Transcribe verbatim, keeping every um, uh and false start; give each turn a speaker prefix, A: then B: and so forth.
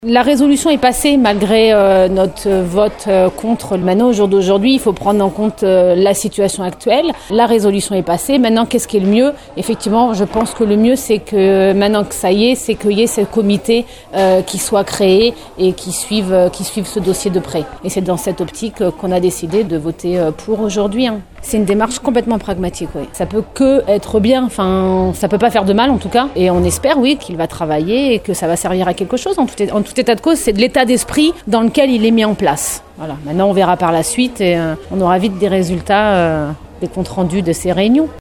A: La résolution est passée malgré euh, notre vote euh, contre le Mano au jour d'aujourd'hui. Il faut prendre en compte euh, la situation actuelle. La résolution est passée. Maintenant, qu'est-ce qui est le mieux ? Effectivement, je pense que le mieux, c'est que maintenant que ça y est, c'est qu'il y ait ce comité euh, qui soit créé et qui suive, euh, qui suive ce dossier de près. Et c'est dans cette optique euh, qu'on a décidé de voter euh, pour aujourd'hui. Hein. C'est une démarche complètement pragmatique, oui. Ça peut que être bien, enfin, ça peut pas faire de mal en tout cas. Et on espère, oui, qu'il va travailler et que ça va servir à quelque chose. En tout, en tout état de cause, c'est de l'état d'esprit dans lequel il est mis en place. Voilà. Maintenant, on verra par la suite et euh, on aura vite des résultats, euh, des comptes rendus de ces réunions.